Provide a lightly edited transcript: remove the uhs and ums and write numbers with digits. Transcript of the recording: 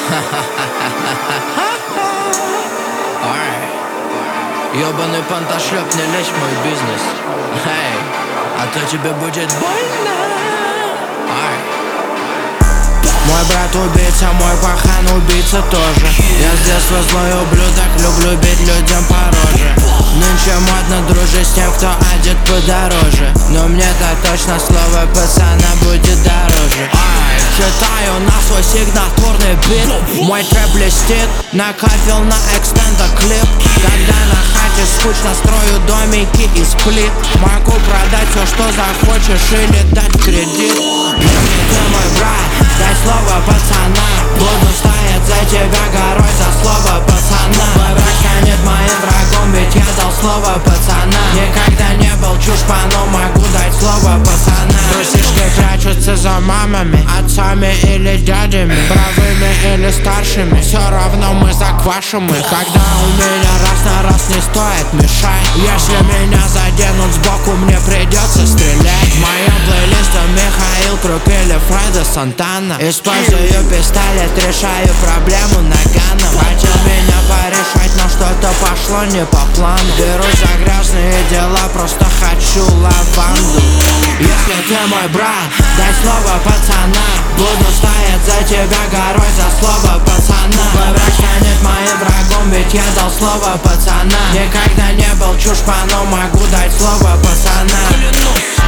Ёбаный пантошлёп, не лезь в мой бизнес. Эй, а то тебе будет больно. Мой брат убийца, мой пахан убийца тоже. Я с детства злой ублюдок, люблю бить людям по роже. Нынче модно дружить с тем, кто одет подороже. Но мне-то точно слово пацана будет дороже. Читаю на свой сигнатурный бит. Мой трэп блестит, накатил на экстенда клип. Когда на хате скучно, строю домики из плит. Могу продать все, что захочешь, или дать кредит. Если ты мой брат, дай слово пацана. Буду стоять за тебя горой, за слово пацана. Твой брат станет моим врагом, ведь я дал слово пацана. Никогда не был чушпаном, могу дать слово пацана. Трусишки прячутся за мамами, отцами или дядями, бравыми или старшими. Все равно мы заквашим их. Когда у меня раз на раз не стоит мешать. Если меня заденут сбоку, мне придется стрелять. В моем плейлисте Михаил Круг или Фредо Сантана. Использую пистолет, решаю проблему наганом. Хотел меня порешать, но что-то пошло не по плану. Берусь за грязные дела, просто хочу лаванду. Если ты мой брат, дай слово пацана. Буду стоять за тебя горой, за слово пацана. Твой брат станет моим врагом, ведь я дал слово пацана. Никогда не был чушпаном, могу дать слово пацана.